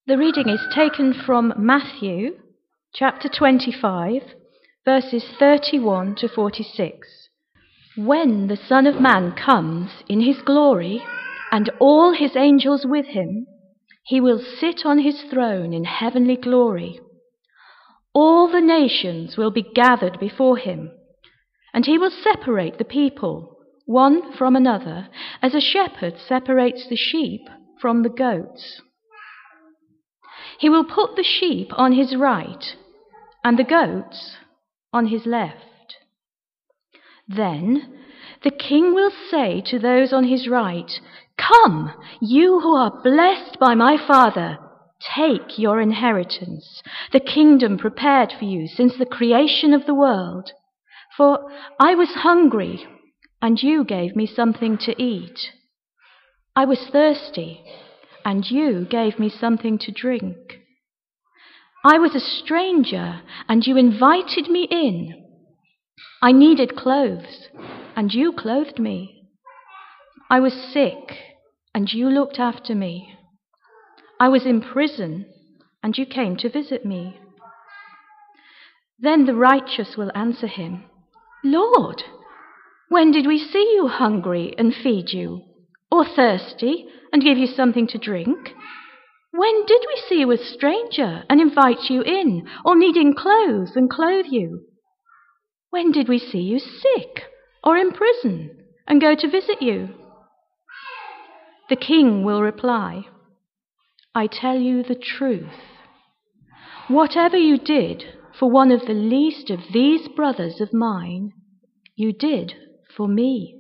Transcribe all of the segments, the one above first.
The reading is taken from Matthew chapter 25, verses 31 to 46. When the Son of Man comes in his glory, and all his angels with him, he will sit on his throne in heavenly glory. All the nations will be gathered before him, and he will separate the people, one from another, as a shepherd separates the sheep from the goats. He will put the sheep on his right, and the goats on his left. Then the king will say to those on his right, "Come, you who are blessed by my Father, take your inheritance, the kingdom prepared for you since the creation of the world. For I was hungry, and you gave me something to eat. I was thirsty, and you gave me something to drink. I was a stranger, and you invited me in. I needed clothes, and you clothed me. I was sick, and you looked after me. I was in prison, and you came to visit me." Then the righteous will answer him, "Lord, when did we see you hungry and feed you, or thirsty and give you something to drink? When did we see you a stranger and invite you in, or needing clothes and clothe you? When did we see you sick or in prison and go to visit you?" The king will reply, "I tell you the truth. Whatever you did for one of the least of these brothers of mine, you did for me."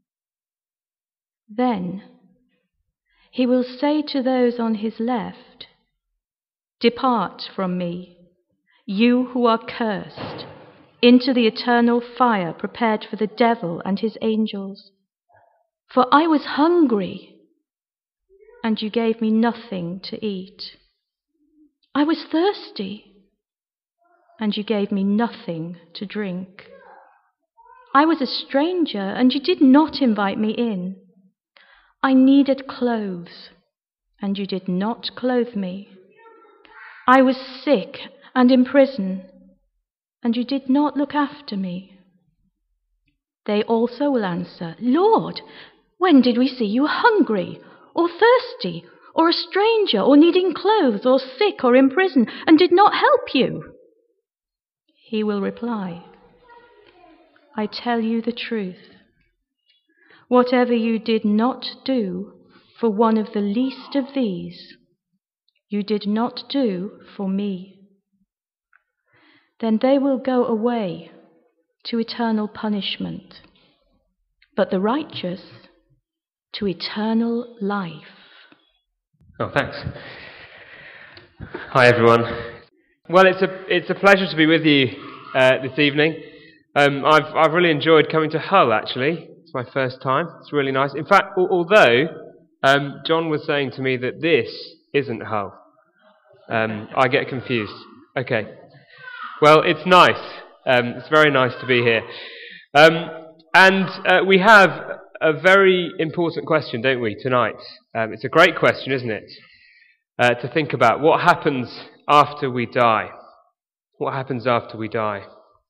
Then he will say to those on his left, "Depart from me, you who are cursed, into the eternal fire prepared for the devil and his angels. For I was hungry, and you gave me nothing to eat. I was thirsty, and you gave me nothing to drink. I was a stranger, and you did not invite me in. I needed clothes, and you did not clothe me. I was sick and in prison, and you did not look after me." They also will answer, "Lord, when did we see you hungry, or thirsty, or a stranger, or needing clothes, or sick, or in prison, and did not help you?" He will reply, "I tell you the truth. Whatever you did not do for one of the least of these, you did not do for me." Then they will go away to eternal punishment, but the righteous to eternal life. Oh, thanks. Hi, everyone. Well, it's a pleasure to be with you this evening. I've really enjoyed coming to Hull, actually. It's my first time. It's really nice. In fact, although John was saying to me that this isn't Hull, I get confused. Okay. Well, it's nice. It's very nice to be here. And we have a very important question, don't we, tonight? It's a great question, isn't it? To think about what happens after we die. What happens after we die?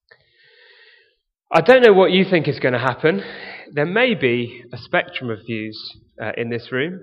I don't know what you think is going to happen. There may be a spectrum of views in this room.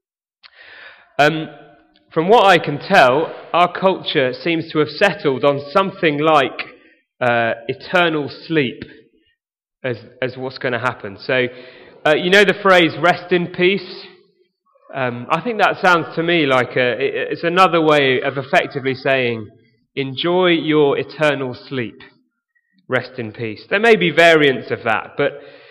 From what I can tell, our culture seems to have settled on something like eternal sleep as what's going to happen. So, you know the phrase, "rest in peace"? I think that sounds to me like it's another way of effectively saying, enjoy your eternal sleep. Rest in peace. There may be variants of that, but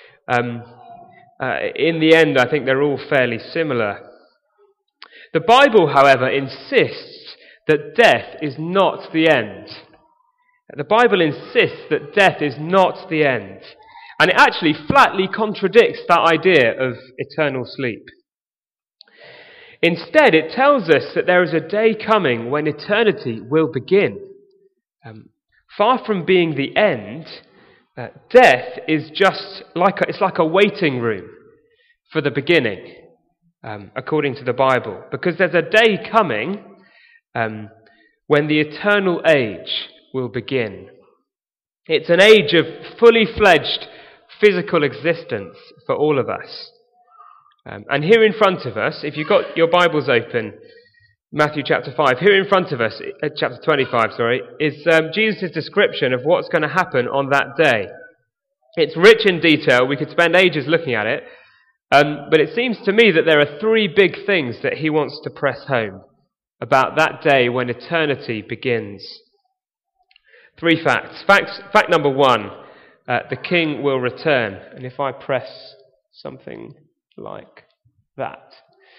in the end, I think they're all fairly similar. The Bible, however, insists that death is not the end. The Bible insists that death is not the end. And it actually flatly contradicts that idea of eternal sleep. Instead, it tells us that there is a day coming when eternity will begin. Far from being the end, death is just like a waiting room for the beginning, according to the Bible. Because there's a day coming when the eternal age will begin. It's an age of fully fledged physical existence for all of us. And here in front of us, if you've got your Bibles open, Matthew chapter 5, here in front of us, chapter 25, is Jesus' description of what's going to happen on that day. It's rich in detail. We could spend ages looking at it. But it seems to me that there are three big things that he wants to press home about that day when eternity begins. Three facts. Fact number one, the king will return. And if I press something like that.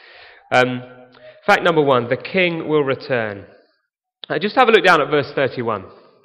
Fact number one, the king will return. Just have a look down at verse 31.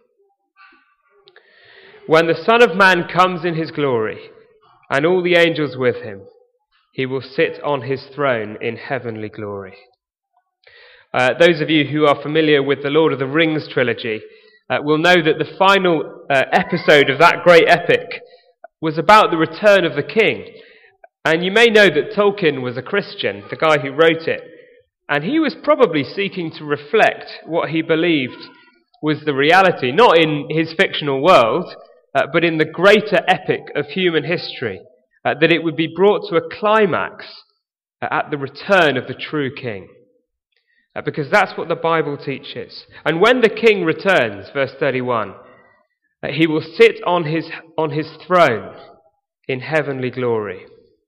When the Son of Man comes in his glory, and all the angels with him, he will sit on his throne in heavenly glory. Those of you who are familiar with the Lord of the Rings trilogy will know that the final episode of that great epic was about the return of the king. And you may know that Tolkien was a Christian, the guy who wrote it, and he was probably seeking to reflect what he believed was the reality, not in his fictional world, but in the greater epic of human history, that it would be brought to a climax at the return of the true king. Because that's what the Bible teaches. And when the king returns, verse 31, he will sit on his throne in heavenly glory.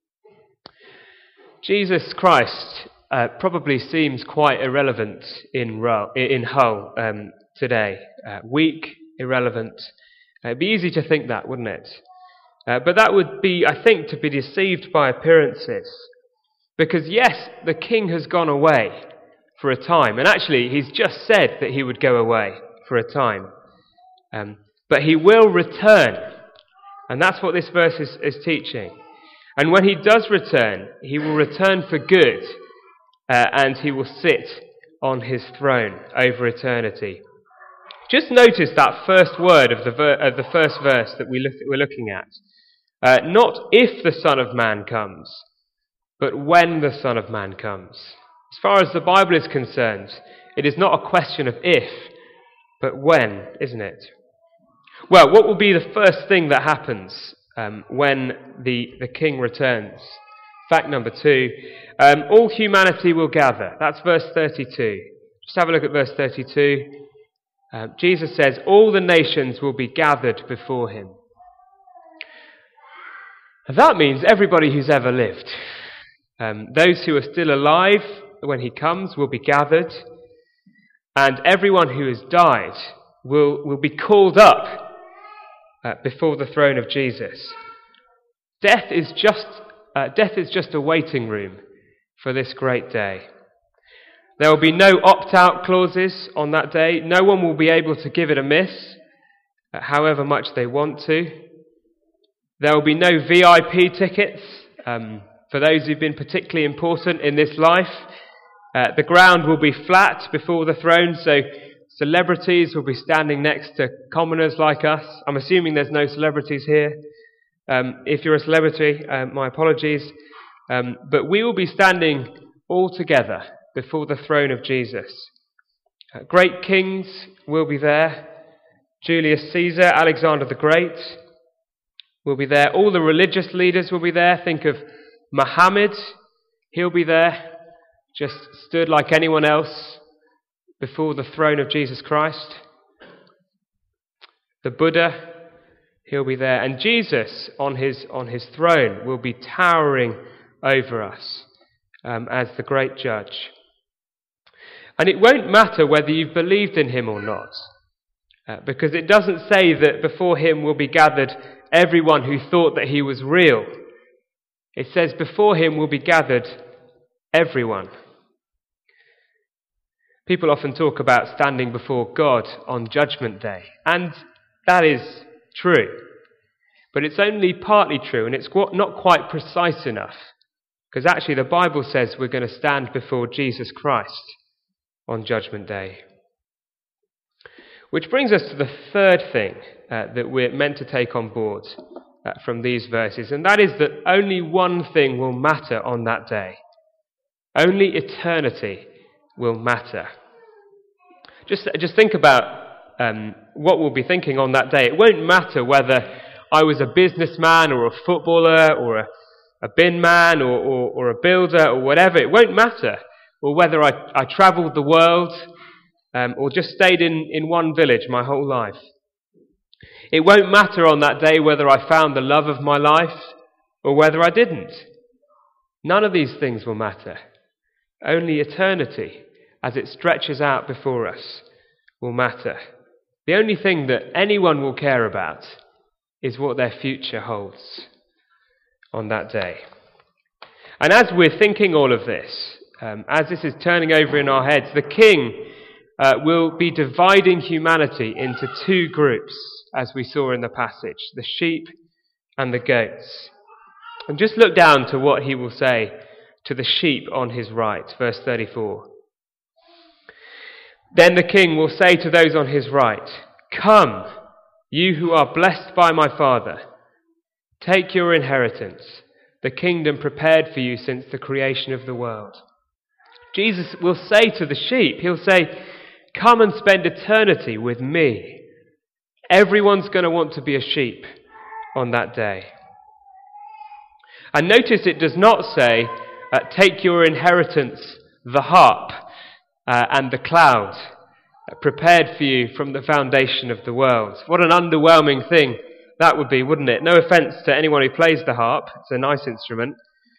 Jesus Christ probably seems quite irrelevant in Hull today. Weak, irrelevant. It'd be easy to think that, wouldn't it? But that would be, I think, to be deceived by appearances. Because yes, the king has gone away for a time. And actually, he's just said that he would go away for a time. But he will return. And that's what this verse is teaching. And when he does return, he will return for good. And he will sit on his throne over eternity. Just notice that first word of the first verse that we're looking at. Not if the Son of Man comes, but when the Son of Man comes. As far as the Bible is concerned, it is not a question of if, but when, isn't it? Well, what will be the first thing that happens when the king returns? Fact number two, all humanity will gather. That's verse 32. Just have a look at verse 32. Jesus says, all the nations will be gathered before him. That means everybody who's ever lived. Those who are still alive when he comes will be gathered, and everyone who has died will be called up before the throne of Jesus. Death is just a waiting room for this great day. There will be no opt-out clauses on that day. No one will be able to give it a miss, however much they want to. There will be no VIP tickets for those who've been particularly important in this life. The ground will be flat before the throne, so celebrities will be standing next to commoners like us. I'm assuming there's no celebrities here. If you're a celebrity, my apologies. But we will be standing all together before the throne of Jesus. Great kings will be there. Julius Caesar, Alexander the Great will be there. All the religious leaders will be there. Think of Muhammad. He'll be there, just stood like anyone else before the throne of Jesus Christ. The Buddha, he'll be there. And Jesus on his throne will be towering over us as the great judge. And it won't matter whether you've believed in him or not, because it doesn't say that before him will be gathered everyone who thought that he was real. It says before him will be gathered everyone. People often talk about standing before God on Judgment Day, and that is true. But it's only partly true, and it's not quite precise enough, because actually the Bible says we're going to stand before Jesus Christ on Judgment Day. Which brings us to the third thing that we're meant to take on board from these verses, and that is that only one thing will matter on that day. Only eternity will matter. Just think about what we'll be thinking on that day. It won't matter whether I was a businessman or a footballer or a bin man or a builder or whatever. It won't matter. Or whether I travelled the world or just stayed in one village my whole life. It won't matter on that day whether I found the love of my life or whether I didn't. None of these things will matter. Only eternity, as it stretches out before us, will matter. The only thing that anyone will care about is what their future holds on that day. And as we're thinking all of this, as this is turning over in our heads, the King will be dividing humanity into two groups, as we saw in the passage, the sheep and the goats. And just look down to what he will say to the sheep on his right, verse 34. Then the King will say to those on his right, "Come, you who are blessed by my Father, take your inheritance, the kingdom prepared for you since the creation of the world." Jesus will say to the sheep, he'll say, "Come and spend eternity with me." Everyone's going to want to be a sheep on that day. And notice it does not say, "Take your inheritance, the harp and the cloud, prepared for you from the foundation of the world." What an underwhelming thing that would be, wouldn't it? No offence to anyone who plays the harp. It's a nice instrument.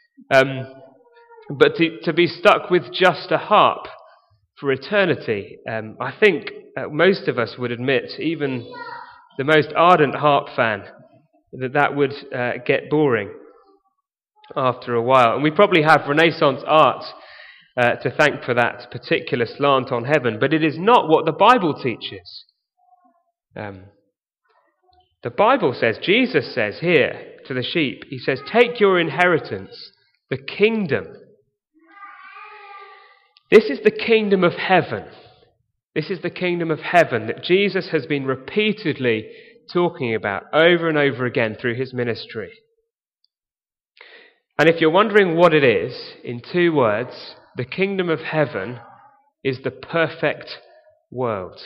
But to be stuck with just a harp for eternity, I think most of us would admit, even the most ardent harp fan, that would get boring after a while. And we probably have Renaissance art to thank for that particular slant on heaven, but it is not what the Bible teaches. The Bible says, Jesus says here to the sheep, he says, "Take your inheritance, the kingdom." This is the kingdom of heaven. This is the kingdom of heaven that Jesus has been repeatedly talking about over and over again through his ministry. And if you're wondering what it is, in two words, the kingdom of heaven is the perfect world.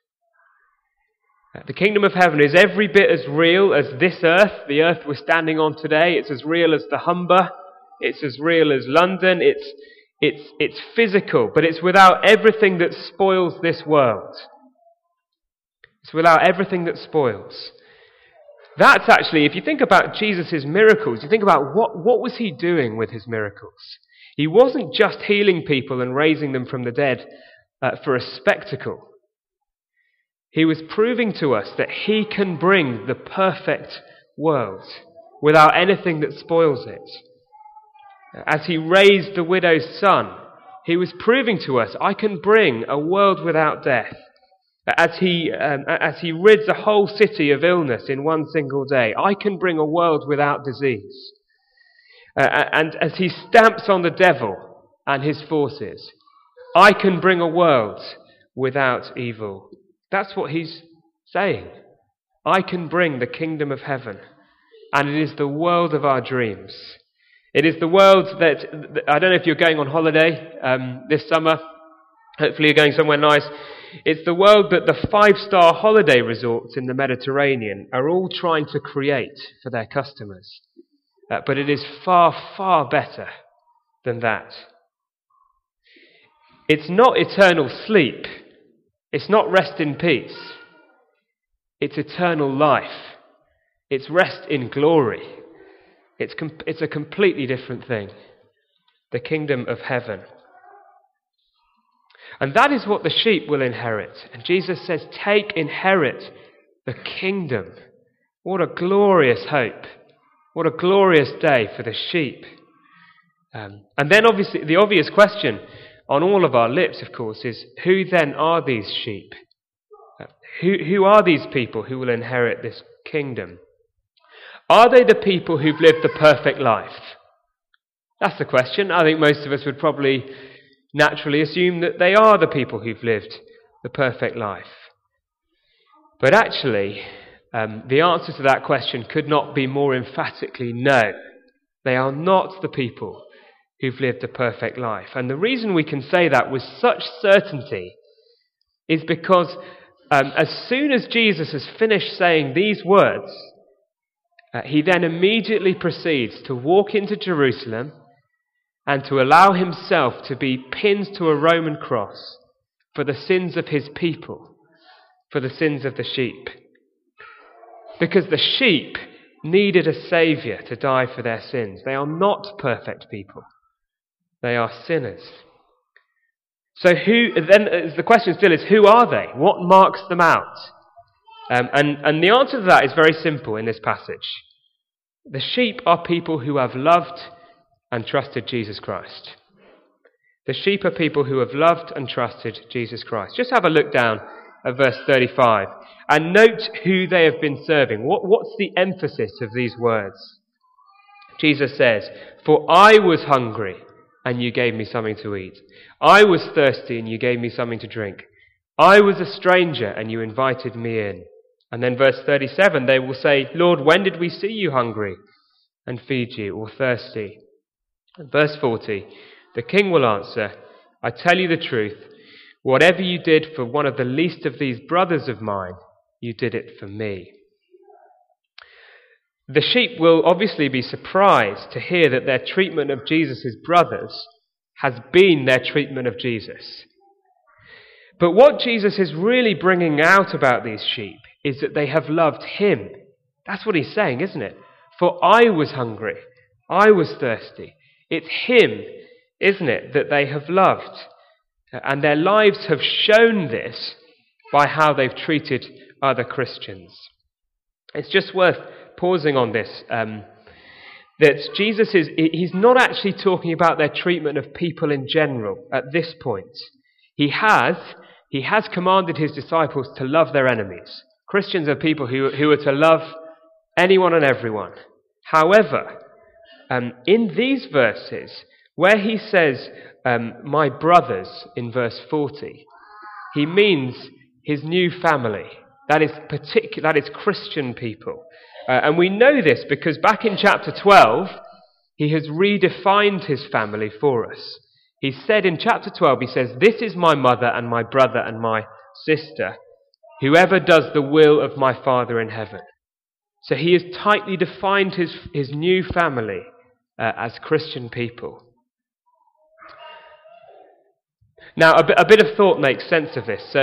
The kingdom of heaven is every bit as real as this earth, the earth we're standing on today. It's as real as the Humber. It's as real as London. It's physical, but it's without everything that spoils this world. It's without everything that spoils. That's actually, if you think about Jesus' miracles, you think about what was he doing with his miracles? He wasn't just healing people and raising them from the dead for a spectacle. He was proving to us that he can bring the perfect world without anything that spoils it. As he raised the widow's son, he was proving to us, I can bring a world without death. As he rids a whole city of illness in one single day, I can bring a world without disease. And as he stamps on the devil and his forces, I can bring a world without evil. That's what he's saying. I can bring the kingdom of heaven, and it is the world of our dreams. It is the world that, I don't know if you're going on holiday this summer, hopefully you're going somewhere nice. It's the world that the 5-star holiday resorts in the Mediterranean are all trying to create for their customers. But it is far, far better than that. It's not eternal sleep. It's not rest in peace. It's eternal life. It's rest in glory. It's a completely different thing. The kingdom of heaven. And that is what the sheep will inherit. And Jesus says, inherit the kingdom. What a glorious hope. What a glorious day for the sheep. And then obviously, the obvious question on all of our lips, of course, is who then are these sheep? Who are these people who will inherit this kingdom? Are they the people who've lived the perfect life? That's the question. I think most of us would probably naturally assume that they are the people who've lived the perfect life. But actually, the answer to that question could not be more emphatically no. They are not the people who've lived a perfect life. And the reason we can say that with such certainty is because as soon as Jesus has finished saying these words, he then immediately proceeds to walk into Jerusalem and to allow himself to be pinned to a Roman cross for the sins of his people, for the sins of the sheep. Because the sheep needed a saviour to die for their sins. They are not perfect people. They are sinners. So the question still is, who are they? What marks them out? And the answer to that is very simple in this passage. The sheep are people who have loved and trusted Jesus Christ. The sheep are people who have loved and trusted Jesus Christ. Just have a look down at verse 35 and note who they have been serving. What's the emphasis of these words? Jesus says, "For I was hungry and you gave me something to eat. I was thirsty and you gave me something to drink. I was a stranger and you invited me in." And then verse 37, they will say, "Lord, when did we see you hungry and feed you, or thirsty?" And verse 40, the king will answer, "I tell you the truth, whatever you did for one of the least of these brothers of mine, you did it for me." The sheep will obviously be surprised to hear that their treatment of Jesus' brothers has been their treatment of Jesus. But what Jesus is really bringing out about these sheep is that they have loved him. That's what he's saying, isn't it? For I was hungry, I was thirsty. It's him, isn't it, that they have loved. And their lives have shown this by how they've treated other Christians. It's just worth pausing on this, that Jesus he's not actually talking about their treatment of people in general at this point. He has commanded his disciples to love their enemies. Christians are people who are to love anyone and everyone. However, in these verses, where he says, "my brothers," in verse 40, he means his new family. That is Christian people. And we know this because back in chapter 12, he has redefined his family for us. He said in chapter 12, he says, "This is my mother and my brother and my sister, whoever does the will of my Father in heaven." So he has tightly defined his new family as Christian people. Now, a bit of thought makes sense of this. So,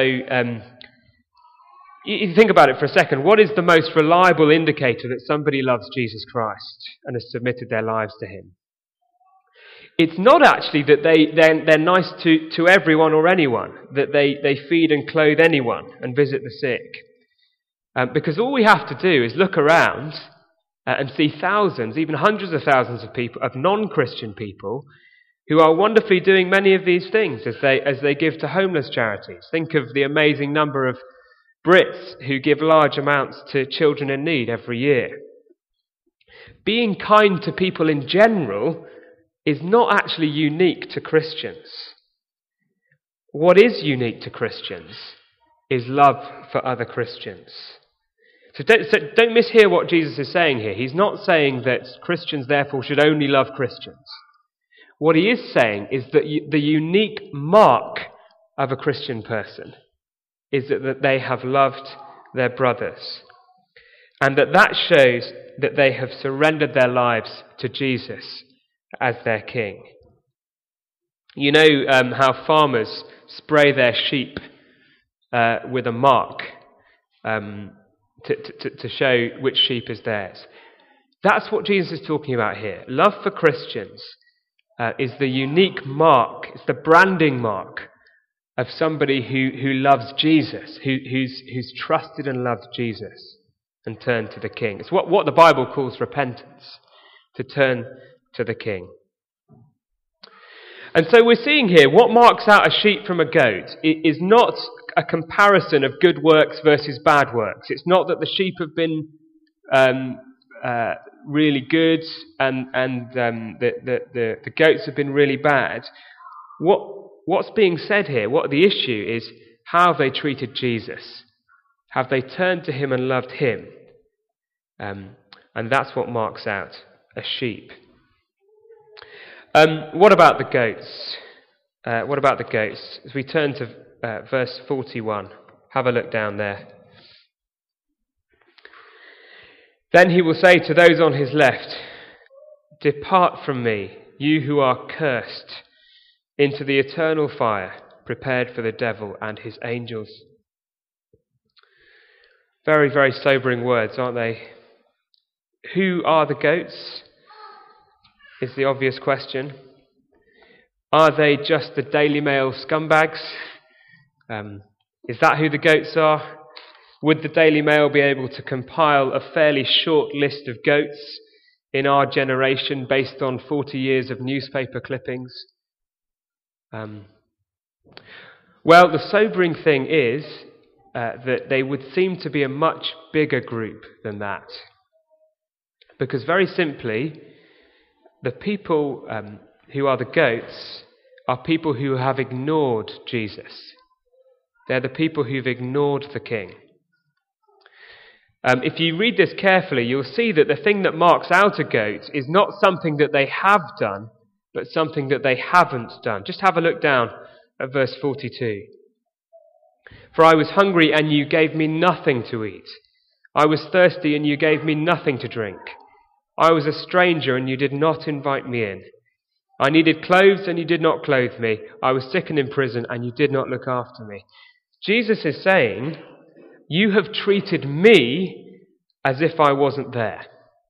you think about it for a second. What is the most reliable indicator that somebody loves Jesus Christ and has submitted their lives to him? It's not actually that they're nice to everyone or anyone, that they feed and clothe anyone and visit the sick. Because all we have to do is look around and see thousands, even hundreds of thousands of people, of non-Christian people, who are wonderfully doing many of these things as they give to homeless charities. Think of the amazing number of Brits who give large amounts to children in need every year. Being kind to people in general is not actually unique to Christians. What is unique to Christians is love for other Christians. So don't mishear what Jesus is saying here. He's not saying that Christians therefore should only love Christians. What he is saying is that the unique mark of a Christian person is that they have loved their brothers. And that shows that they have surrendered their lives to Jesus as their king. You know how farmers spray their sheep with a mark to show which sheep is theirs. That's what Jesus is talking about here. Love for Christians is the unique mark, it's the branding mark of somebody who loves Jesus, who's trusted and loved Jesus and turned to the King. It's what the Bible calls repentance, to turn to the King. And so we're seeing here what marks out a sheep from a goat. It is not a comparison of good works versus bad works. It's not that the sheep have been really good and the goats have been really bad. What's being said here, what the issue is, how have they treated Jesus? Have they turned to him and loved him? And that's what marks out a sheep. What about the goats? What about the goats? As we turn to verse 41. Have a look down there. Then he will say to those on his left, "Depart from me, you who are cursed, into the eternal fire prepared for the devil and his angels." Very, very sobering words, aren't they? Who are the goats? Is the obvious question. Are they just the Daily Mail scumbags? Is that who the goats are? Would the Daily Mail be able to compile a fairly short list of goats in our generation based on 40 years of newspaper clippings? Well, the sobering thing is that they would seem to be a much bigger group than that. Because very simply, the people who are the goats are people who have ignored Jesus. They're the people who've ignored the king. If you read this carefully, you'll see that the thing that marks out a goat is not something that they have done, but something that they haven't done. Just have a look down at verse 42. "For I was hungry, and you gave me nothing to eat. I was thirsty, and you gave me nothing to drink. I was a stranger, and you did not invite me in. I needed clothes, and you did not clothe me. I was sick and in prison, and you did not look after me." Jesus is saying, you have treated me as if I wasn't there.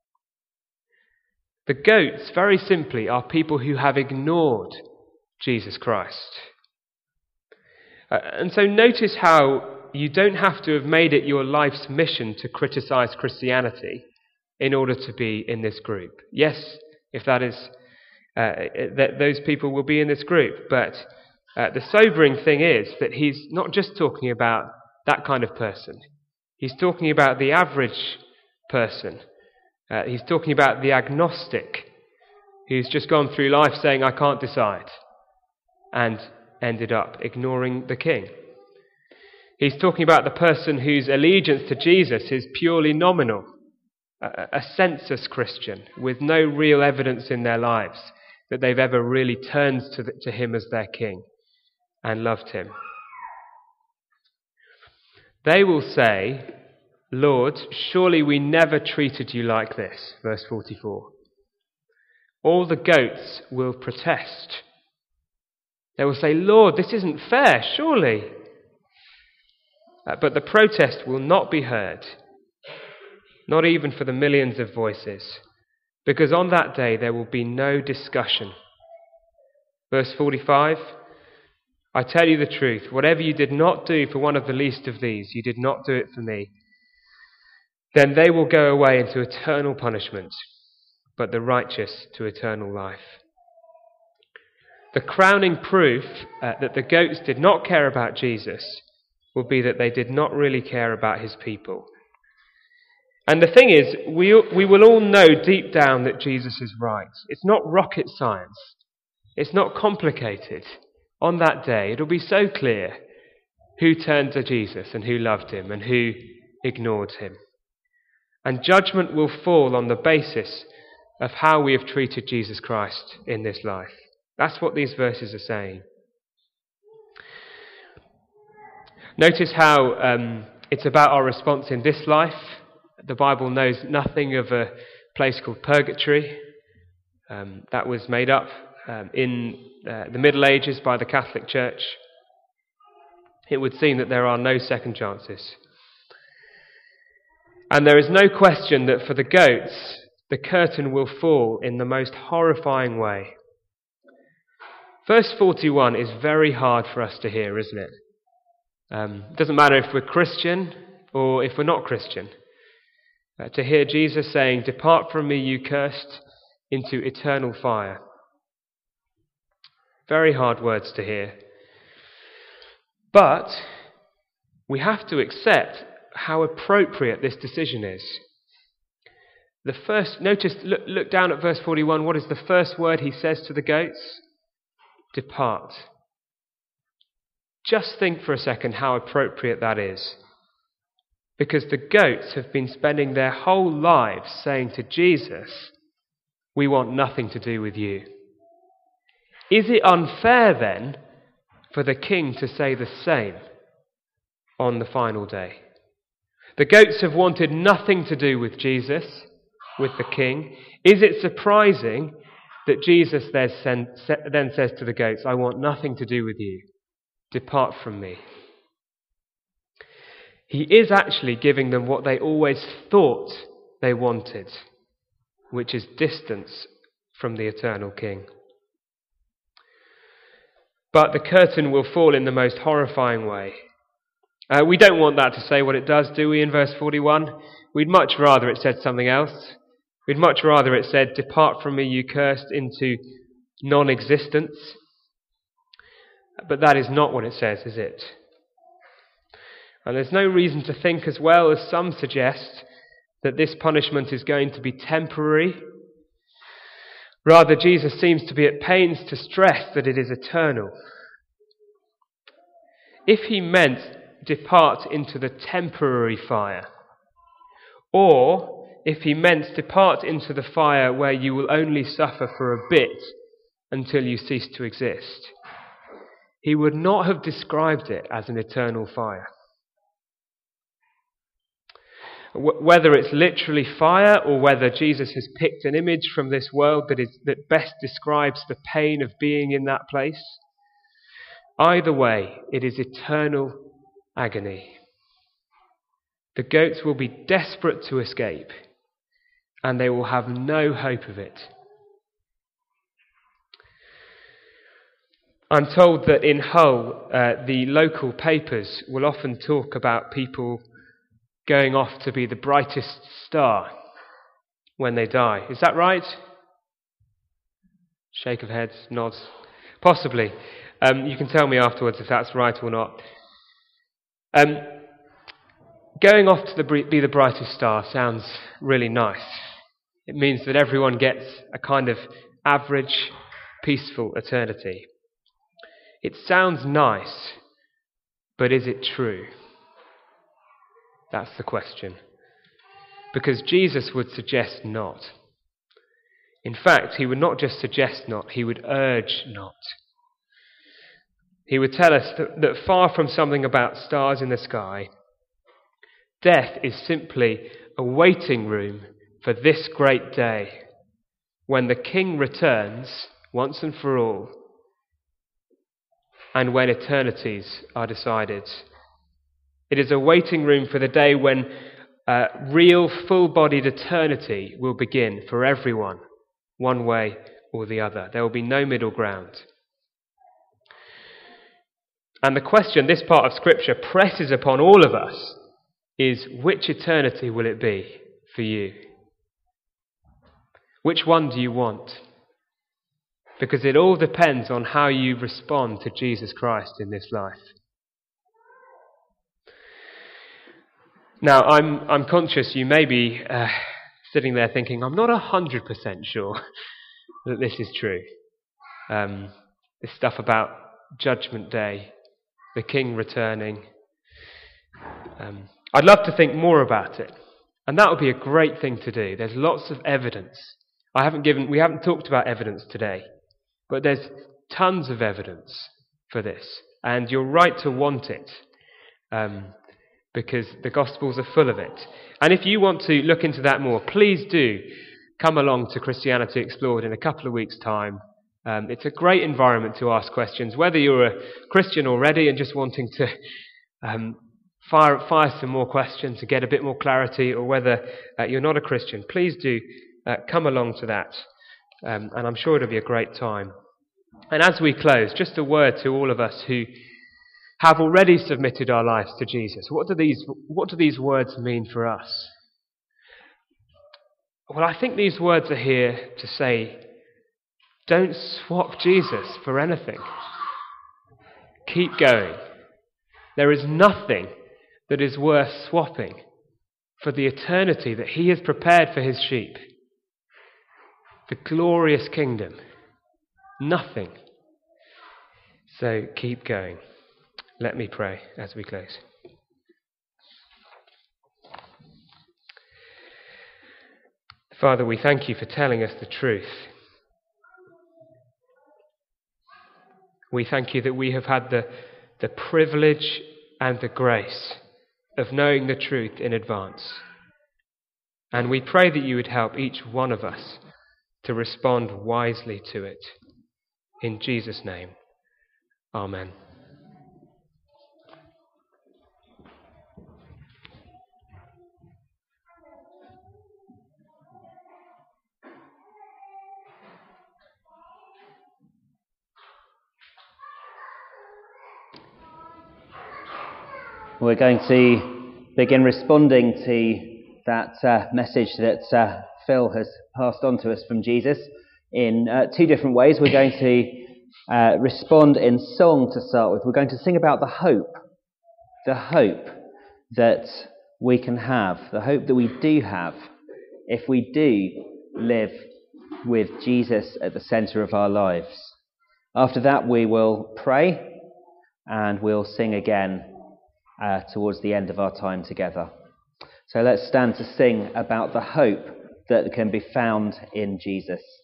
The goats, very simply, are people who have ignored Jesus Christ. And so notice how you don't have to have made it your life's mission to criticize Christianity in order to be in this group. Yes, if that is, that those people will be in this group. But the sobering thing is that he's not just talking about that kind of person. He's talking about the average person. He's talking about the agnostic who's just gone through life saying, "I can't decide," and ended up ignoring the king. He's talking about the person whose allegiance to Jesus is purely nominal, a census Christian with no real evidence in their lives that they've ever really turned to him as their king and loved him. They will say, "Lord, surely we never treated you like this," verse 44. All the goats will protest. They will say, "Lord, this isn't fair, surely." But the protest will not be heard, not even for the millions of voices, because on that day there will be no discussion. Verse 45, "I tell you the truth, whatever you did not do for one of the least of these, you did not do it for me." Then they will go away into eternal punishment, but the righteous to eternal life. The crowning proof that the goats did not care about Jesus will be that they did not really care about his people. And the thing is, we will all know deep down that Jesus is right. It's not rocket science. It's not complicated. On that day, it'll be so clear who turned to Jesus and who loved him and who ignored him. And judgment will fall on the basis of how we have treated Jesus Christ in this life. That's what these verses are saying. Notice how it's about our response in this life. The Bible knows nothing of a place called purgatory. That was made up in the Middle Ages by the Catholic Church. It would seem that there are no second chances. And there is no question that for the goats, the curtain will fall in the most horrifying way. Verse 41 is very hard for us to hear, isn't it? It doesn't matter if we're Christian or if we're not Christian. To hear Jesus saying, "Depart from me, you cursed, into eternal fire." Very hard words to hear. But we have to accept how appropriate this decision is. Look down at verse 41. What is the first word he says to the goats? Depart. Just think for a second how appropriate that is. Because the goats have been spending their whole lives saying to Jesus, "We want nothing to do with you." Is it unfair then for the king to say the same on the final day. The goats have wanted nothing to do with Jesus, with the king. Is it surprising that Jesus then says to the goats, I want nothing to do with you. Depart from me. He is actually giving them what they always thought they wanted, which is distance from the eternal king. But the curtain will fall in the most horrifying way. We don't want that to say what it does, do we, in verse 41? We'd much rather it said something else. We'd much rather it said, depart from me, you cursed, into non-existence. But that is not what it says, is it? And there's no reason to think, as well as some suggest, that this punishment is going to be temporary. Rather, Jesus seems to be at pains to stress that it is eternal. If he meant depart into the temporary fire, or if he meant depart into the fire where you will only suffer for a bit until you cease to exist, he would not have described it as an eternal fire. Whether it's literally fire or whether Jesus has picked an image from this world that best describes the pain of being in that place, either way, it is eternal agony. The goats will be desperate to escape, and they will have no hope of it. I'm told that in Hull, the local papers will often talk about people going off to be the brightest star when they die. Is that right? Shake of heads, nods. Possibly. You can tell me afterwards if that's right or not. Going off to be the brightest star sounds really nice. It means that everyone gets a kind of average, peaceful eternity. It sounds nice, but is it true? That's the question. Because Jesus would suggest not. In fact, he would not just suggest not, he would urge not. He would tell us that far from something about stars in the sky, death is simply a waiting room for this great day, when the King returns once and for all, and when eternities are decided. It is a waiting room for the day when real, full-bodied eternity will begin for everyone, one way or the other. There will be no middle ground. And the question this part of Scripture presses upon all of us is, which eternity will it be for you? Which one do you want? Because it all depends on how you respond to Jesus Christ in this life. Now, I'm conscious you may be sitting there thinking, I'm not 100% sure that this is true. This stuff about Judgment Day, the King returning. I'd love to think more about it, and that would be a great thing to do. There's lots of evidence. We haven't talked about evidence today, but there's tons of evidence for this, and you're right to want it. Because the Gospels are full of it. And if you want to look into that more, please do come along to Christianity Explored in a couple of weeks' time. It's a great environment to ask questions, whether you're a Christian already and just wanting to fire some more questions to get a bit more clarity, or whether you're not a Christian. Please do come along to that, and I'm sure it'll be a great time. And as we close, just a word to all of us who have already submitted our lives to Jesus. What do these words mean for us? Well, I think these words are here to say, don't swap Jesus for anything. Keep going. There is nothing that is worth swapping for the eternity that he has prepared for his sheep. The glorious kingdom. Nothing. So keep going. Let me pray as we close. Father, we thank you for telling us the truth. We thank you that we have had the privilege and the grace of knowing the truth in advance. And we pray that you would help each one of us to respond wisely to it. In Jesus' name, amen. We're going to begin responding to that message that Phil has passed on to us from Jesus in two different ways. We're going to respond in song to start with. We're going to sing about the hope that we can have, the hope that we do have if we do live with Jesus at the centre of our lives. After that, we will pray and we'll sing again towards the end of our time together. So let's stand to sing about the hope that can be found in Jesus.